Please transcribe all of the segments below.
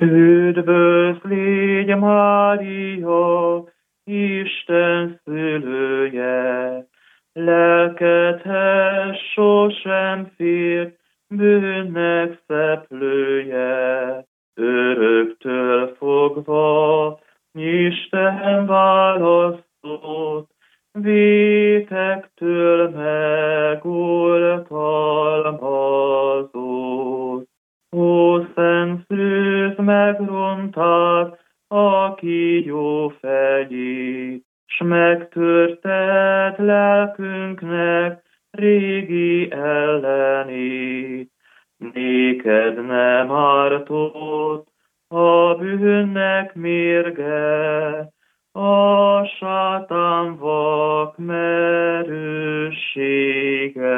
Üdvözl légy, Mária, Isten szülője, lelkedhez sosem fér, bűnnek szeplője. Öröktől fogva Isten választott, vétektől megoltalmazott. Ó, Szent Szűz, megrontád a kígyó fejét, s megtörted lelkünknek régi ellenét. Néked nem ártott a bűnnek mérge, a sátán vak merőssége.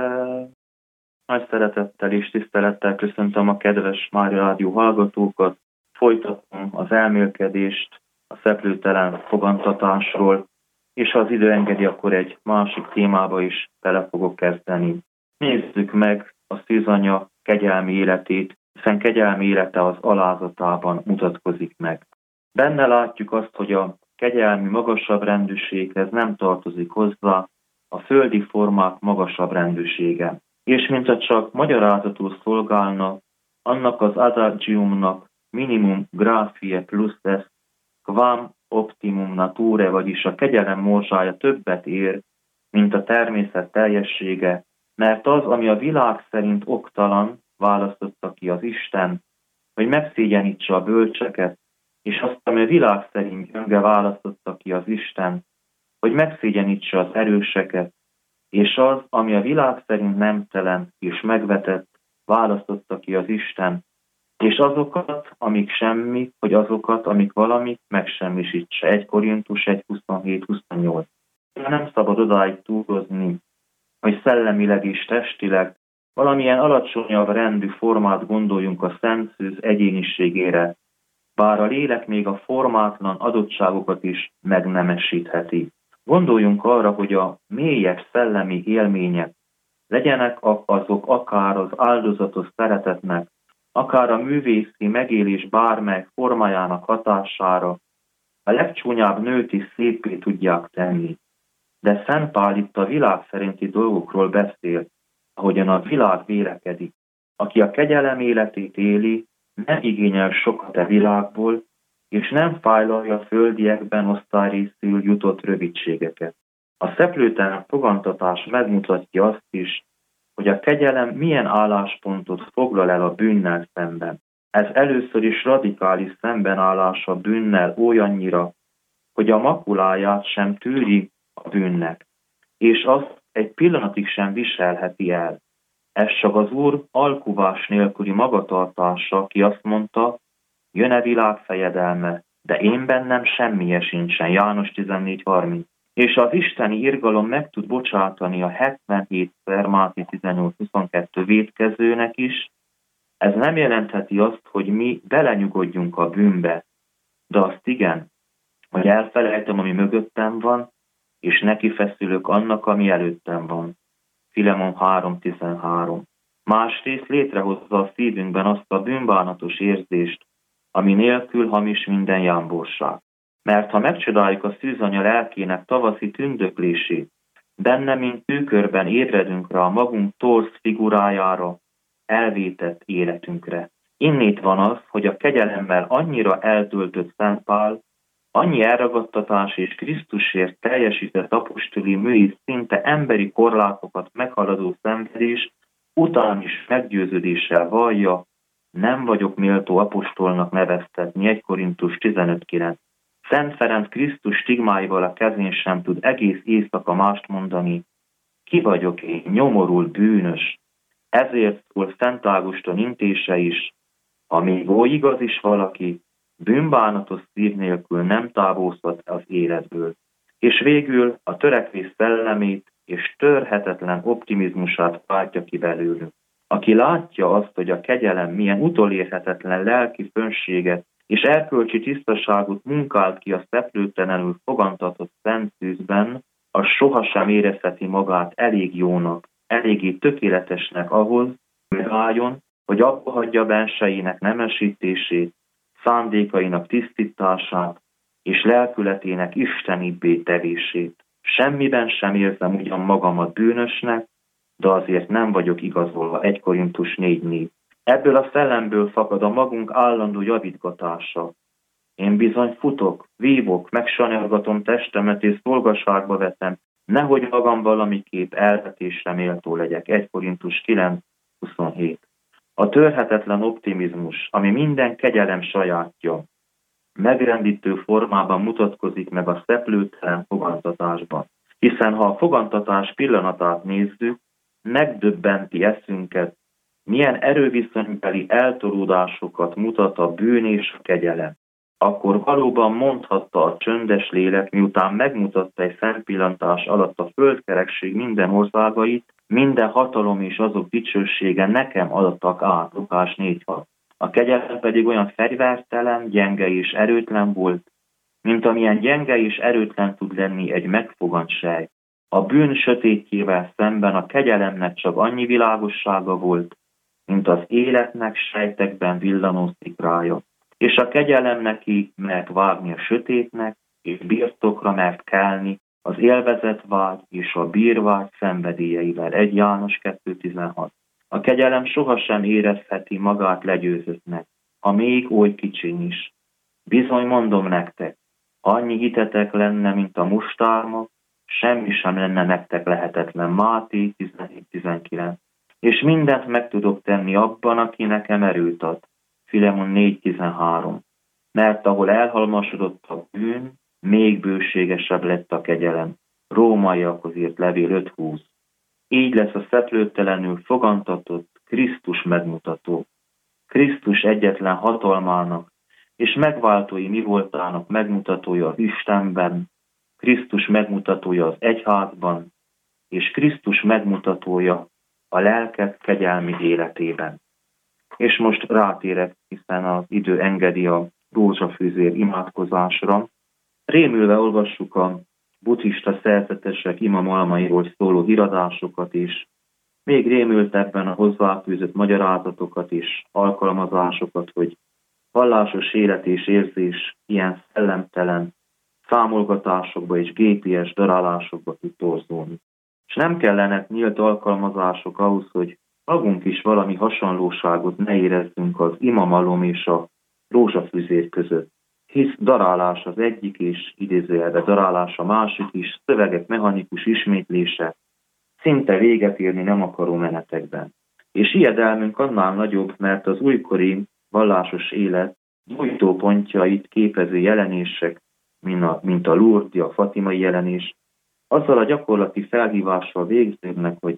Nagy szeretettel és tisztelettel köszöntöm a kedves Mária Rádió hallgatókat. Folytatom az elmélkedést a szeplőtelen fogantatásról, és ha az idő engedi, akkor egy másik témába is bele fogok kezdeni. Nézzük meg a szűzanya kegyelmi életét, hiszen kegyelmi élete az alázatában mutatkozik meg. Benne látjuk azt, hogy a kegyelmi magasabb rendűséghez nem tartozik hozzá a földi formák magasabb rendűsége. És mintha csak magyarázatul szolgálna, annak az adagiumnak minimum gratiae plus est, quam optimum nature, vagyis a kegyelem morzsája többet ér, mint a természet teljessége, mert az, ami a világ szerint oktalan, választotta ki az Isten, hogy megszégyenítse a bölcseket, és azt, ami a világ szerint gyönge, választotta ki az Isten, hogy megszégyenítse az erőseket, és az, ami a világ szerint nemtelen és megvetett, választotta ki az Isten, és azokat, amik semmi, hogy azokat, amik valamit, megsemmisítse. 1 Korintus 1:27-28. Nem szabad odáig túlozni, hogy szellemileg és testileg valamilyen alacsonyabb rendű formát gondoljunk a Szent Szűz egyéniségére, bár a lélek még a formátlan adottságokat is megnemesítheti. Gondoljunk arra, hogy a mélyebb szellemi élmények legyenek azok akár az áldozatos szeretetnek, akár a művészi megélés bármely formájának hatására a legcsúnyább nőt is szépé tudják tenni. De Szent Pál itt a világ szerinti dolgokról beszél, ahogyan a világ vélekedik. Aki a kegyelem életét éli, nem igényel sokat a világból, és nem fájlalja a földiekben osztályrészül jutott rövidségeket. A szeplőtelen fogantatás megmutatja azt is, hogy a kegyelem milyen álláspontot foglal el a bűnnel szemben. Ez először is radikális szembenállás a bűnnel olyannyira, hogy a makuláját sem tűri a bűnnek, és azt egy pillanatig sem viselheti el. Ez csak az Úr alkuvás nélküli magatartása, aki azt mondta, jön-e világ fejedelme, de én bennem semmije sincsen. János 14:30. És az isteni irgalom meg tud bocsátani a 77-szer Máté 18:22 vétkezőnek is. Ez nem jelentheti azt, hogy mi belenyugodjunk a bűnbe, de azt igen, hogy elfelejtem, ami mögöttem van, és neki feszülök annak, ami előttem van. Filemon 3:13. Másrészt létrehozza a szívünkben azt a bűnbánatos érzést, ami nélkül hamis minden jámborság. Mert ha megcsodáljuk a szűzanya lelkének tavaszi tündöklését, benne, mint tükörben ébredünk rá a magunk torz figurájára, elvétett életünkre. Innét van az, hogy a kegyelemmel annyira eltöltött Szent Pál, annyi elragadtatás és Krisztusért teljesített apostoli műi szinte emberi korlátokat meghaladó szenvedés után is meggyőződéssel vallja, nem vagyok méltó apostolnak neveztetni. 1 Korintus 15:9. Szent Ferenc Krisztus stigmáival a kezén sem tud egész éjszaka mást mondani, ki vagyok én, nyomorult bűnös. Ezért szól Szent Ágoston intése is, ha még oly igaz is valaki, bűnbánatos szív nélkül nem távozhat az életből. És végül a törekvés szellemét és törhetetlen optimizmusát váltja ki belőlünk. Aki látja azt, hogy a kegyelem milyen utolérhetetlen lelki fönséget és erkölcsi tisztaságot munkált ki a szeplőtlenül fogantatott Szent Szűzben, az sohasem érezheti magát elég jónak, eléggé tökéletesnek ahhoz, megálljon, hogy abba hagyja bensejének nemesítését, szándékainak tisztítását és lelkületének istenibbé tevését. Semmiben sem érzem ugyan magamat bűnösnek, de azért nem vagyok igazolva. 1 Korintus 4:4. Ebből a szellemből fakad a magunk állandó javítgatása. Én bizony futok, vívok, megsanyargatom testemet és szolgaságba vetem, nehogy magam valamiképp elvetésre méltó legyek. 1 Korintus 9:27. A törhetetlen optimizmus, ami minden kegyelem sajátja, megrendítő formában mutatkozik meg a szeplőtelen fogantatásban. Hiszen ha a fogantatás pillanatát nézzük, megdöbbenti eszünket, milyen erőviszonybeli eltolódásokat mutat a bűn és a kegyelem. Akkor valóban mondhatta a csöndes lélek, miután megmutatta egy szempillantás alatt a földkerekség minden országait, minden hatalom és azok dicsősége nekem adtak át. Lukás 4:6. A kegyelem pedig olyan fegyvertelen, gyenge és erőtlen volt, mint amilyen gyenge és erőtlen tud lenni egy megfogant sejt. A bűn sötétjével szemben a kegyelemnek csak annyi világossága volt, mint az életnek sejtekben villanó szikrája. És a kegyelem neki mert vágni a sötétnek, és birtokra mert kelni az élvezetvágy és a bírvágy szenvedélyeivel. 1 János 2:16. A kegyelem sohasem érezheti magát legyőzöttnek, ha még oly kicsiny is. Bizony mondom nektek, annyi hitetek lenne, mint a mustármag, semmi sem lenne nektek lehetetlen. Máté 17:19. És mindent meg tudok tenni abban, aki nekem erőt ad. Filemon 4:13. Mert ahol elhalmosodott a bűn, még bőségesebb lett a kegyelem. Rómaiakhoz írt levél 5:20. Így lesz a szeplőtelenül fogantatott Krisztus megmutató. Krisztus egyetlen hatalmának és megváltói mi voltának megmutatója az Istenben, Krisztus megmutatója az egyházban, és Krisztus megmutatója a lelkek kegyelmi életében. És most rátérek, hiszen az idő engedi a rózsafűzér imádkozásra. Rémülve olvassuk a buddhista szerzetesek imamalmairól szóló íradásokat is, még rémültebben a hozzáfűzött magyarázatokat és alkalmazásokat, hogy vallásos élet és érzés ilyen szellemtelen számolgatásokba és gépies darálásokba tud torzulni. És nem kellenek nyílt alkalmazások ahhoz, hogy magunk is valami hasonlóságot ne érezzünk az imamalom és a rózsafűzér között. Hisz darálás az egyik, és idézőjelbe darálás a másik is, szövegek mechanikus ismétlése, szinte véget érni nem akaró menetekben. És ijedelmünk annál nagyobb, mert az újkori vallásos élet gyújtópontjait képező jelenések, mint a Lurdi, a fatimai jelenés, azzal a gyakorlati felhívással végződnek, hogy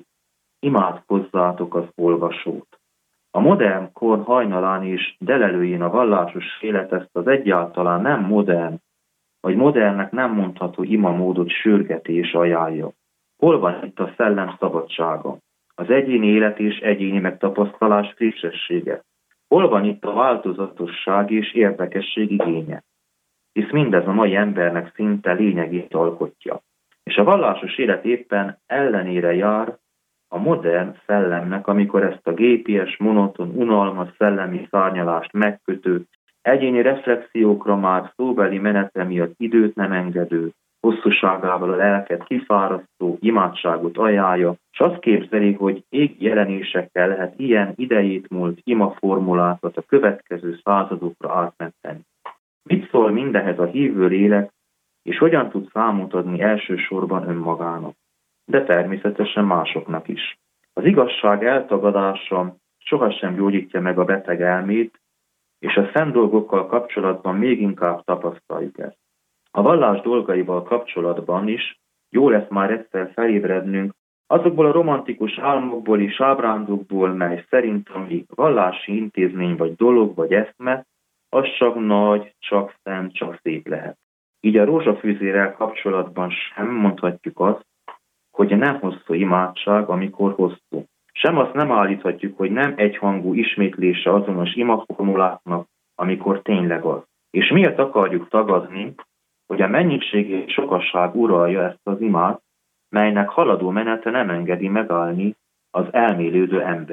imádkozzátok az olvasót. A modern kor hajnalán és delelőjén a vallásos élet ezt az egyáltalán nem modern, vagy modernnek nem mondható imamódot sürgeti és ajánlja. Hol van itt a szellem szabadsága, az egyéni élet és egyéni megtapasztalás frissessége? Hol van itt a változatosság és érdekesség igénye? Hisz mindez a mai embernek szinte lényegét alkotja. És a vallásos élet éppen ellenére jár a modern szellemnek, amikor ezt a gépies, monoton, unalmas szellemi szárnyalást megkötő, egyéni reflexiókra már szóbeli menete miatt időt nem engedő, hosszúságával a lelket kifárasztó imádságot ajánlja, és azt képzeli, hogy égi jelenésekkel lehet ilyen idejét múlt imaformulákat a következő századokra átmenteni. Mit szól mindehez a hívő lélek, és hogyan tud számot adni elsősorban önmagának, de természetesen másoknak is. Az igazság eltagadása sohasem gyógyítja meg a beteg elmét, és a szent dolgokkal kapcsolatban még inkább tapasztaljuk ezt. A vallás dolgaival kapcsolatban is jó lesz már egyszer felébrednünk azokból a romantikus álmokból és ábrándokból, mely szerint ami vallási intézmény vagy dolog vagy eszme, az csak nagy, csak szent, csak szép lehet. Így a rózsafűzérrel kapcsolatban sem mondhatjuk azt, hogy nem hosszú imádság, amikor hosszú. Sem azt nem állíthatjuk, hogy nem egyhangú ismétlése azonos imaformuláknak, amikor tényleg az. És miért akarjuk tagadni, hogy a mennyiség és sokasság uralja ezt az imát, melynek haladó menete nem engedi megállni az elmélődő embert.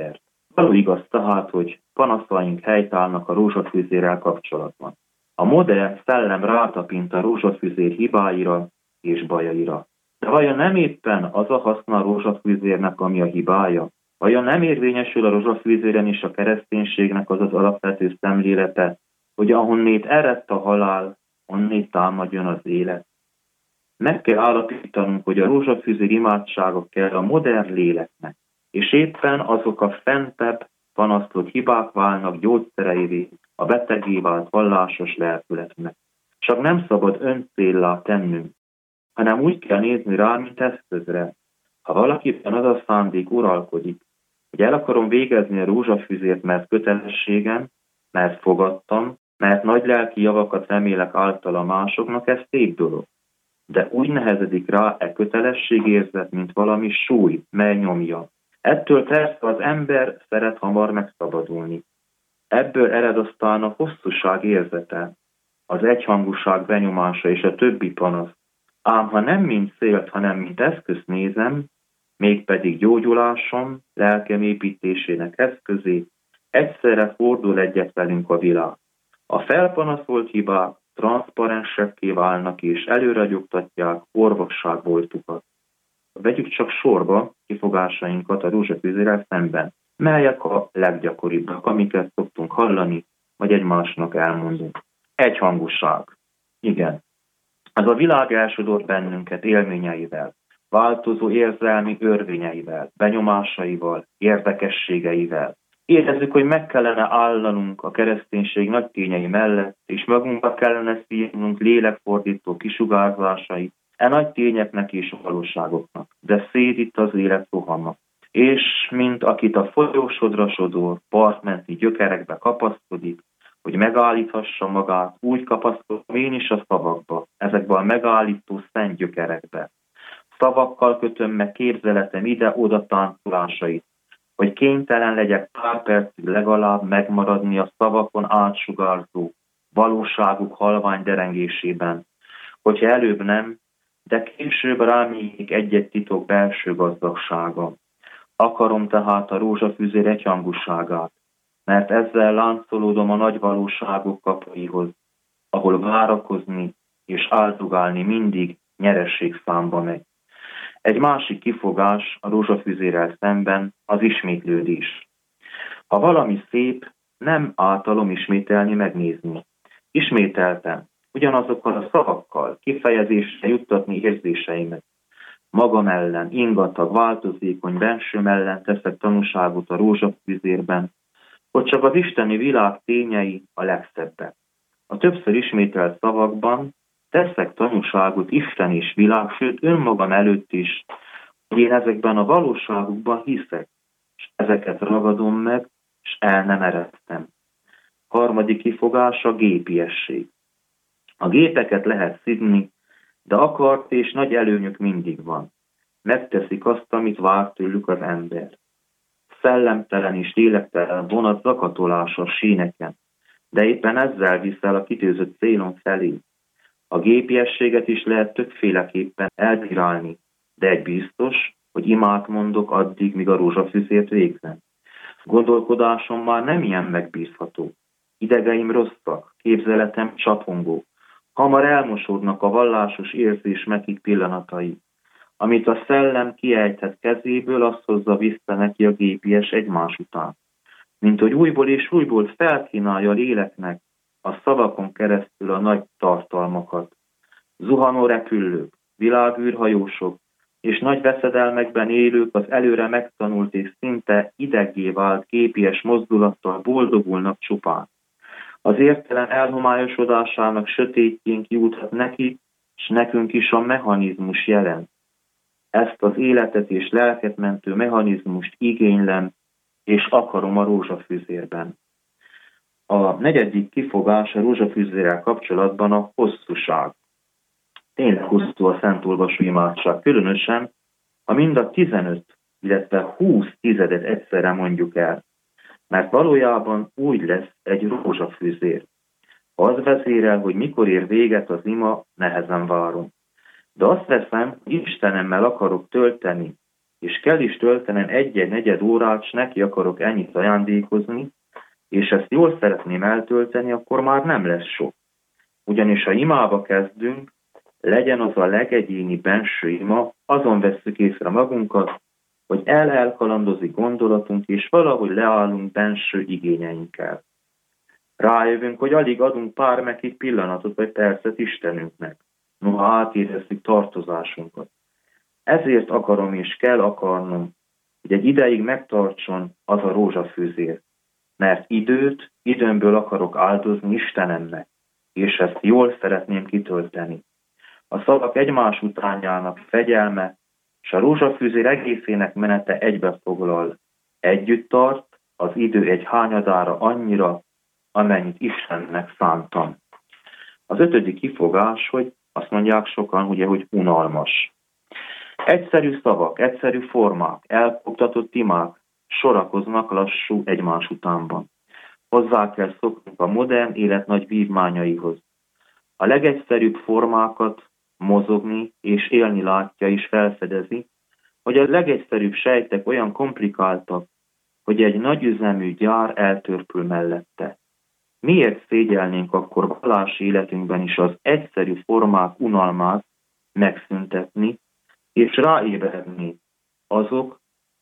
Való igaz tehát, hogy panaszaink helytállnak a rózsafűzérrel kapcsolatban. A modern szellem rátapint a rózsafűzér hibáira és bajaira. De vajon nem éppen az a haszna a rózsafűzérnek, ami a hibája? Vajon nem érvényesül a rózsafűzéren is a kereszténységnek az az alapvető szemlélete, hogy ahonnét eredt a halál, onnét támadjon az élet? Meg kell állapítanunk, hogy a rózsafűzér imádságok kell a modern léleknek, és éppen azok a fentebb panaszlott hibák válnak gyógyszereivé a betegé vált vallásos lelkületnek. Csak nem szabad öncéllá tennünk, hanem úgy kell nézni rá, mint eszközre. Ha valakiben az a szándék uralkodik, hogy el akarom végezni a rózsafűzért, mert kötelességem, mert fogadtam, mert nagy lelki javakat remélek általa másoknak, ez szép dolog. De úgy nehezedik rá kötelességérzet, mint valami súly, mely nyomja. Ettől persze az ember szeret hamar megszabadulni. Ebből ered aztán a hosszúság érzete, az egyhangúság benyomása és a többi panasz. Ám ha nem mint célt, hanem mint eszközt nézem, mégpedig gyógyulásom, lelkem építésének eszközé, egyszerre fordul egyet velünk a világ. A felpanaszolt hibák transzparensekké válnak és előre nyugtatják orvosság voltukat. Vegyük csak sorba kifogásainkat a rózsafűzérrel szemben, melyek a leggyakoribbak, amiket szoktunk hallani, vagy egymásnak elmondunk. Egyhangúság. Igen. Ez a világ elsodort bennünket élményeivel, változó érzelmi örvényeivel, benyomásaival, érdekességeivel. Érezzük, hogy meg kellene állanunk a kereszténység nagy tényei mellett, és magunkba kellene szívnunk lélekfordító kisugárzásait, nagy tényeknek és valóságoknak, de szédít az élet rohama. És mint akit a folyósodra sodor, partmenti gyökerekbe kapaszkodik, hogy megállíthassa magát, úgy kapaszkodom én is a szavakba, ezekbe a megállító szent gyökerekbe. Szavakkal kötöm meg képzeletem ide-oda táncolásait, hogy kénytelen legyek pár percig legalább megmaradni a szavakon átsugárzó valóságuk halvány derengésében, hogyha előbb nem, de később rám égik egy-egy titok belső gazdagsága. Akarom tehát a rózsafűzér egyhangúságát, mert ezzel láncolódom a nagy valóságok kapuihoz, ahol várakozni és áldogálni mindig nyeresség számba megy. Egy másik kifogás a rózsafűzérrel szemben az ismétlődés. Ha valami szép, nem általom ismételni, megnézni. Ismételtem, ugyanazokkal a szavakkal kifejezésre juttatni érzéseimet. Magam ellen, ingatag, változékony bensőm ellen teszek tanúságot a rózsafűzérben, hogy csak az isteni világ tényei a legszebbek. A többször ismételt szavakban teszek tanúságot Isten és világ, sőt önmagam előtt is, hogy én ezekben a valóságokban hiszek, és ezeket ragadom meg, és el nem eresztem. Harmadik kifogás a gépiesség. A gépeket lehet szidni, de akart és nagy előnyük mindig van. Megteszik azt, amit vár tőlük az ember. Szellemtelen és lélektelen vonat zakatolása a síneken, de éppen ezzel viszel a kitűzött célon felé. A gépiességet is lehet többféleképpen elbírálni, de egy biztos, hogy imát mondok addig, míg a rózsafűzért végzem. Gondolkodásom már nem ilyen megbízható. Idegeim rosszak, képzeletem csapongó. Hamar elmosódnak a vallásos érzés mekik pillanatai. Amit a szellem kiejthet kezéből, azt hozza vissza neki a gépies egymás után. Mint hogy újból és újból felkínálja a léleknek a szavakon keresztül a nagy tartalmakat. Zuhanó repülők, világűrhajósok és nagy veszedelmekben élők az előre megtanult és szinte ideggé vált gépies mozdulattal boldogulnak csupán. Az értelem elhomályosodásának sötétjén kijuthat neki, és nekünk is a mechanizmus jelent. Ezt az életet és lelket mentő mechanizmust igénylem, és akarom a rózsafűzérben. A negyedik kifogás a rózsafűzérrel kapcsolatban a hosszúság. Tényleg hosszú a szentolvasó imádság, különösen, ha mind a 15, illetve 20 tizedet egyszerre mondjuk el, mert valójában úgy lesz egy rózsafűzér. Az vezérel, hogy mikor ér véget az ima, nehezen várom. De azt veszem, hogy Istenemmel akarok tölteni és kell is töltenem egy-egy negyed órát, s neki akarok ennyit ajándékozni, és ezt jól szeretném eltölteni, akkor már nem lesz sok. Ugyanis ha imába kezdünk, legyen az a legegyéni benső ima, azon vesszük észre magunkat, hogy elkalandozik gondolatunk, és valahogy leállunk benső igényeinkkel. Rájövünk, hogy alig adunk pár mekik pillanatot vagy percet Istenünknek, noha átérezzük tartozásunkat. Ezért akarom és kell akarnom, hogy egy ideig megtartson az a rózsafűzér, mert időmből akarok áldozni Istenemnek, és ezt jól szeretném kitölteni. A szavak egymás utánjának fegyelme, és a rózsafűzér egészének menete egybefoglal. Együtt tart az idő egy hányadára annyira, amennyit Istennek szántam. Az 5. kifogás, hogy azt mondják sokan, ugye, hogy unalmas. Egyszerű szavak, egyszerű formák, elkoptatott imák sorakoznak lassú egymás utánban. Hozzá kell szoknunk a modern élet nagy vívmányaihoz. A legegyszerűbb formákat mozogni és élni látja és felfedezi, hogy a legegyszerűbb sejtek olyan komplikáltak, hogy egy nagyüzemű gyár eltörpül mellette. Miért szégyelnénk akkor vallási életünkben is az egyszerű formák unalmát megszüntetni, és ráébredni azok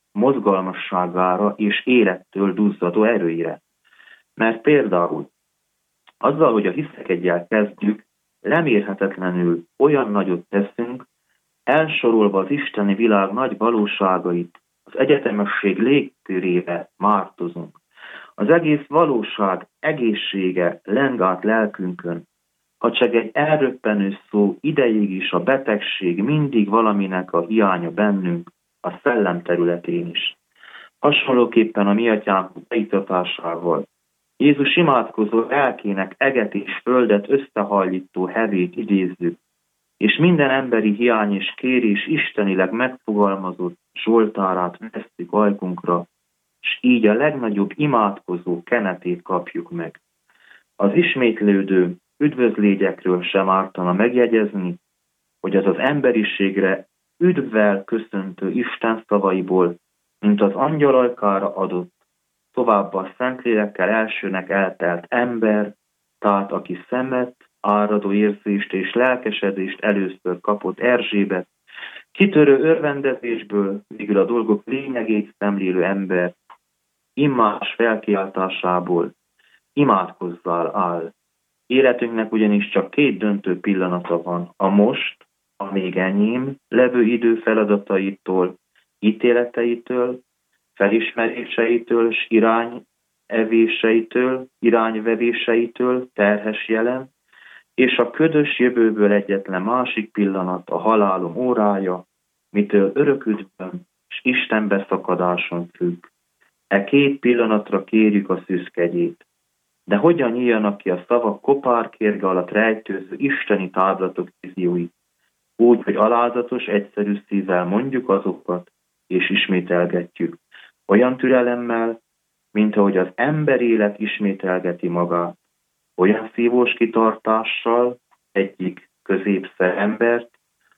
mozgalmasságára és élettől duzzadó erőire? Mert például azzal, hogy a hiszekedjel kezdjük, lemérhetetlenül olyan nagyot teszünk, elsorolva az isteni világ nagy valóságait, az egyetemesség légkörébe mártozunk. Az egész valóság egészsége leng át lelkünkön, ha csak egy elröppenő szó ideig is a betegség mindig valaminek a hiánya bennünk, a szellem területén is. Hasonlóképpen a mi atyánk beiktatásával. Jézus imádkozó lelkének eget és földet összehajlító hevét idézzük, és minden emberi hiány és kérés istenileg megfogalmazott zsoltárát vesztük ajkunkra, és így a legnagyobb imádkozó kenetét kapjuk meg. Az ismétlődő üdvözlégyekről sem ártana megjegyezni, hogy az emberiségre üdvvel köszöntő Isten szavaiból, mint az angyalajkára adott, továbbá a Szentlélekkel elsőnek eltelt ember, tehát aki szemet, áradó érzést és lelkesedést először kapott Erzsébet, kitörő örvendezésből, végül a dolgok lényegét szemlélő ember, immás felkiáltásából imádkozzál áll. Életünknek ugyanis csak 2 döntő pillanata van, a most, a még enyém levő idő feladataitól, ítéleteitől, felismeréseitől és irányvevéseitől terhes jelen, és a ködös jövőből egyetlen másik pillanat, a halálom órája, mitől örök üdvöm és Isten beszakadáson függ. E 2 pillanatra kérjük a szűzkegyét. De hogyan nyíljanak ki a szavak kopár kérge alatt rejtőző isteni táblatok vízióit, úgy, hogy alázatos, egyszerű szívvel mondjuk azokat, és ismételgetjük. Olyan türelemmel, mint ahogy az ember élet ismételgeti magát. Olyan szívós kitartással egyik középszer embert,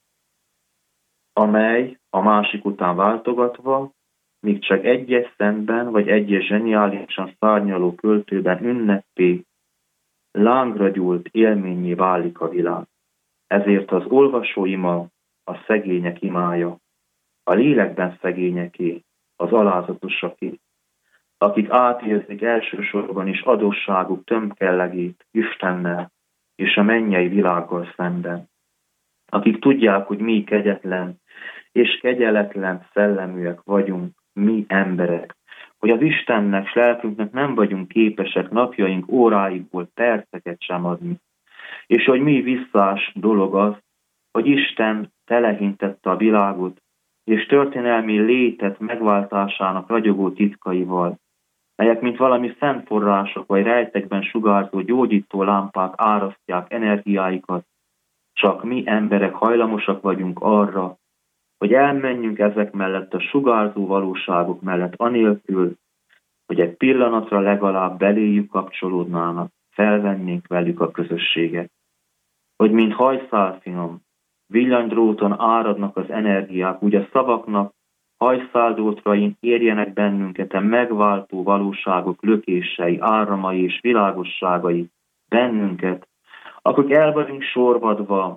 amely a másik után váltogatva, míg csak egyes szentben vagy egyes zseniálisan szárnyaló költőben ünnepé, lángra gyúlt élményé válik a világ. Ezért az olvasóima a szegények imája, a lélekben szegényeké, az alázatosaké, akik átérzik elsősorban is adósságuk tömkellegét Istennel és a mennyei világgal szemben, akik tudják, hogy mi kegyetlen és kegyeletlen szelleműek vagyunk, mi emberek, hogy az Istennek s lelkünknek nem vagyunk képesek napjaink óráikból perceket sem adni, és hogy mi visszás dolog az, hogy Isten telehintette a világot, és történelmi létet megváltásának ragyogó titkaival, melyek mint valami szent források vagy rejtekben sugárzó gyógyító lámpák árasztják energiáikat, csak mi emberek hajlamosak vagyunk arra, hogy elmenjünk ezek mellett a sugárzó valóságok mellett anélkül, hogy egy pillanatra legalább beléjük kapcsolódnának, felvennénk velük a közösséget. Hogy mint hajszálfinom, villanydróton áradnak az energiák, úgy a szavaknak hajszáldótrain érjenek bennünket a megváltó valóságok lökései, áramai és világosságai bennünket, akik el vagyunk sorvadva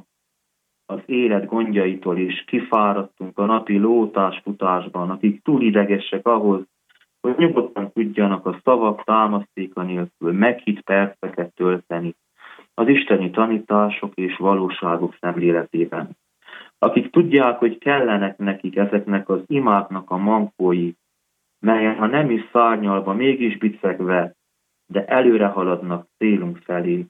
az élet gondjaitól, és kifáradtunk a napi lótásfutásban, akik túl idegesek ahhoz, hogy nyugodtan tudjanak a szavak támasztéka nélkül meghitt perceket tölteni az isteni tanítások és valóságok szemléletében. Akik tudják, hogy kellenek nekik ezeknek az imáknak a mankói, melyen ha nem is szárnyalva, mégis bicegve, de előre haladnak célunk felé.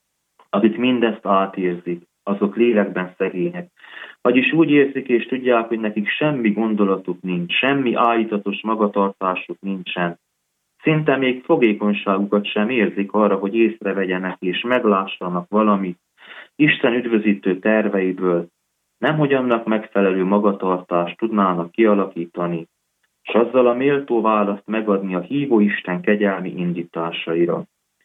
Akik mindezt átérzik, azok lélekben szegények. Vagyis úgy érzik és tudják, hogy nekik semmi gondolatuk nincs, semmi állítatos magatartásuk nincsen. Szinte még fogékonyságukat sem érzik arra, hogy észrevegyenek és meglássanak valamit Isten üdvözítő terveiből, nemhogy annak megfelelő magatartást tudnának kialakítani, és azzal a méltó választ megadni a hívó Isten kegyelmi indításaira.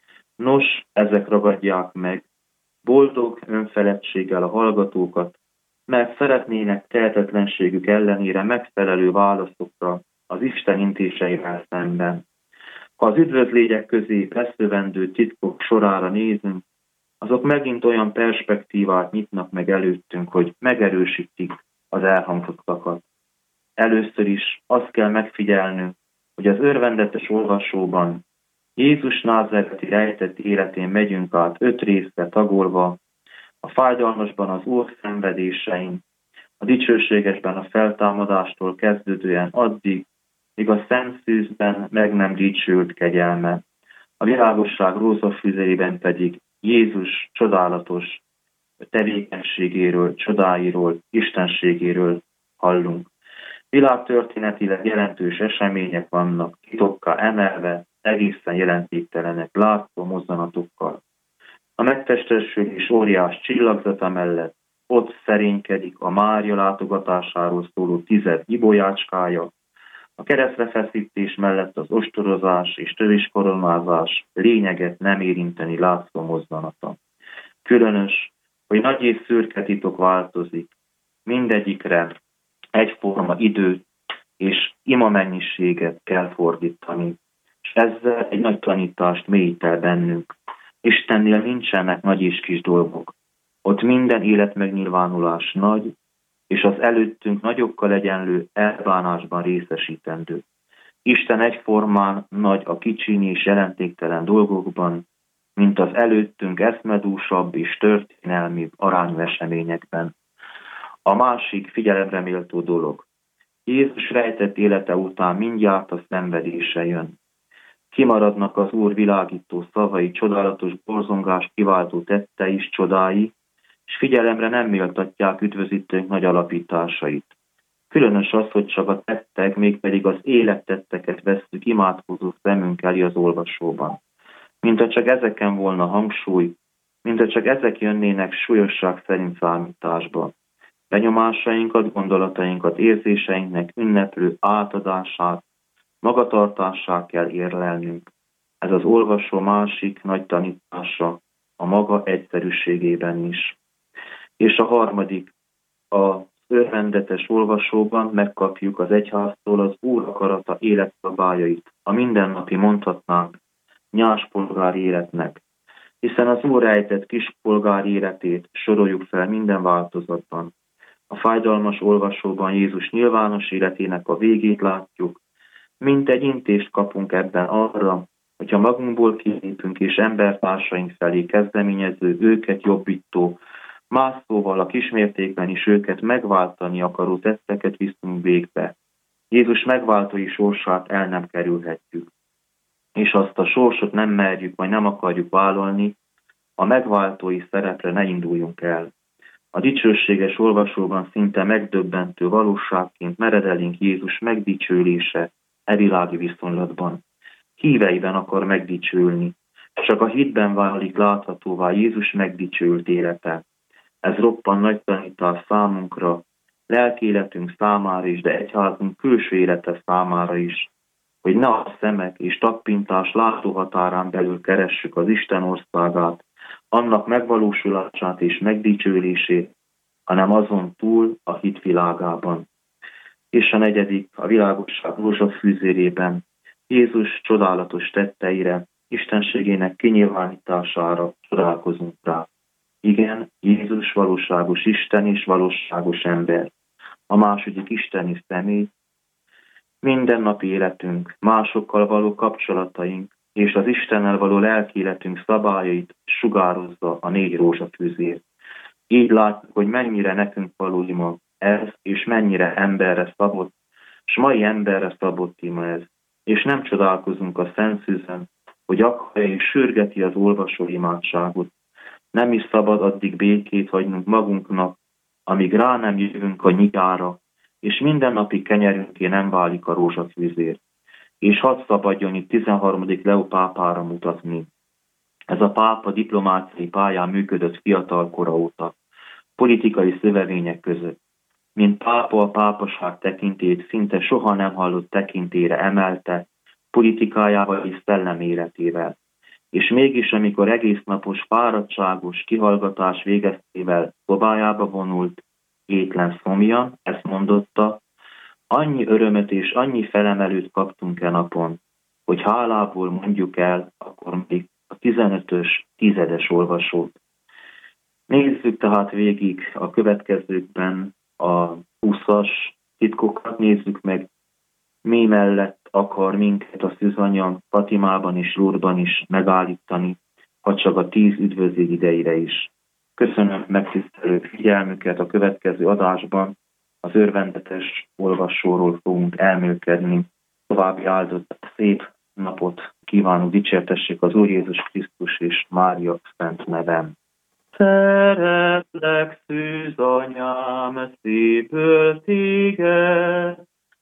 Nos, ezek ragadják meg boldog önfeledtséggel a hallgatókat, mert szeretnének tehetetlenségük ellenére megfelelő válaszokra az Isten intéseivel szemben. Ha az üdvözlégyek közé beszövendő titkok sorára nézünk, azok megint olyan perspektívát nyitnak meg előttünk, hogy megerősítik az elhangzottakat. Először is azt kell megfigyelnünk, hogy az örvendetes olvasóban Jézus názáreti rejtett életén megyünk át 5 részre tagolva, a fájdalmasban az Úr szenvedésein, a dicsőségesben a feltámadástól kezdődően addig, míg a szent szűzben meg nem dicsőült kegyelme, a világosság rózsafüzeiben pedig Jézus csodálatos tevékenységéről, csodáiról, istenségéről hallunk. Világtörténetileg jelentős események vannak, titokká emelve, egészen jelentéktelenek, látszó mozzanatokkal. A megtestesülés óriás csillagzata mellett ott szerénykedik a Mária látogatásáról szóló 10 ibolyácskája, a keresztre feszítés mellett az ostorozás és töviskoronázás lényeget nem érinteni látszó mozzanata. Különös, hogy nagy és szürke titok változik, mindegyikre egyforma időt és ima mennyiséget kell fordítani, és ezzel egy nagy tanítást mélyít el bennünk. Istennél nincsenek nagy és kis dolgok. Ott minden életmegnyilvánulás nagy, és az előttünk nagyokkal egyenlő elbánásban részesítendő. Isten egyformán nagy a kicsiny és jelentéktelen dolgokban, mint az előttünk eszmedúsabb és történelmi arányú eseményekben. A másik figyelemre méltó dolog. Jézus rejtett élete után mindjárt a szenvedése jön. Kimaradnak az Úr világító szavai, csodálatos borzongást kiváltó tette is csodái, és figyelemre nem méltatják üdvözítőnk nagy alapításait. Különös az, hogy csak a tettek, mégpedig az élettetteket vesszük imádkozó szemünk elé az olvasóban. Mintha csak ezeken volna hangsúly, mintha csak ezek jönnének súlyosság szerint számításba. Benyomásainkat, gondolatainkat, érzéseinknek ünneplő átadását, magatartássá kell érlelnünk. Ez az olvasó másik nagy tanítása a maga egyszerűségében is. És a harmadik, az örvendetes olvasóban megkapjuk az egyháztól az Úr akarata életszabályait, a mindennapi mondhatnánk nyáspolgári életnek, hiszen az Úr rejtett kispolgári életét soroljuk fel minden változatban. A fájdalmas olvasóban Jézus nyilvános életének a végét látjuk, mint egy intést kapunk ebben arra, hogyha magunkból kilépünk és embertársaink felé kezdeményező, őket jobbító, más szóval a kismértékben is őket megváltani akaró tetteket viszünk végbe. Jézus megváltói sorsát el nem kerülhetjük. És azt a sorsot nem merjük, vagy nem akarjuk vállalni, a megváltói szerepre ne induljunk el. A dicsőséges olvasóban szinte megdöbbentő valóságként meredelénk Jézus megdicsőlése e világi viszonylatban. Híveiben akar megdicsülni, csak a hitben válik láthatóvá Jézus megdicsőült élete. Ez roppan nagy tanítás számunkra, lelki életünk számára is, de egyházunk külső élete számára is, hogy ne a szemek és tappintás látóhatárán belül keressük az Isten országát, annak megvalósulását és megdicsőlését, hanem azon túl a hit világában. És a negyedik, a világosság rózsafűzérében Jézus csodálatos tetteire, istenségének kinyilvánítására csodálkozunk rá. Igen, Jézus valóságos Isten és valóságos ember. A második isteni személy, mindennapi életünk, másokkal való kapcsolataink és az Istennel való lelki életünk szabályait sugározza a 4 rózsafűzér. Így látjuk, hogy mennyire nekünk való ima ez, és mennyire emberre szabott, s mai emberre szabott ima ez. És nem csodálkozunk a Szent Szűzen, hogy akarja és sürgeti az olvasó imádságot. Nem is szabad addig békét hagynunk magunknak, amíg rá nem jövünk a nyitára, és mindennapi kenyerünké nem válik a rózsafűzér. És hadd szabadjon itt 13. Leó pápára mutatni. Ez a pápa diplomáciai pályán működött fiatal kora óta, politikai szövevények között. Mint pápa a pápaság tekintét szinte soha nem hallott tekintélyre emelte, politikájával és szelleméletével. És mégis, amikor egésznapos, fáradtságos kihallgatás végeztével szobájába vonult, étlen szomjan, ezt mondotta, annyi örömet és annyi felemelőt kaptunk e napon, hogy hálából mondjuk el akkor még a 15-ös, 10-es olvasót. Nézzük tehát végig a következőkben a 20-as titkokat, nézzük meg, mi mellett akar minket a Szűzanya Fatimában és Lourdesban is megállítani, ha csak a 10 üdvözlégy ideire is. Köszönöm megtisztelő figyelmüket, a következő adásban az örvendetes olvasóról fogunk elmélkedni. További áldott szép napot kívánunk, dicsértessék az Úr Jézus Krisztus és Mária szent nevem. Szeretlek, Szűzanyám, szívből téged,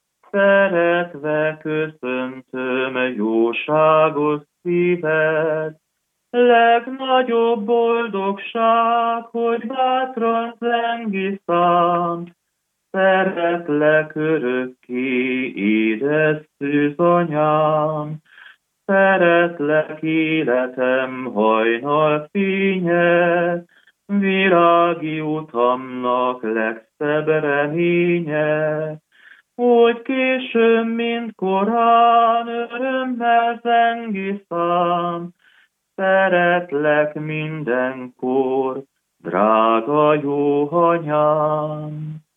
szeretve köszöntöm jóságos szíved. Legnagyobb boldogság, hogy bátran zengiszám, szeretlek örökké, édes Szűzanyám. Szeretlek életem hajnal fénye, virági utamnak legszebb reménye, hogy későn, mint korán, örömmel zengiszám, szeretlek mindenkor, drága jó anyám.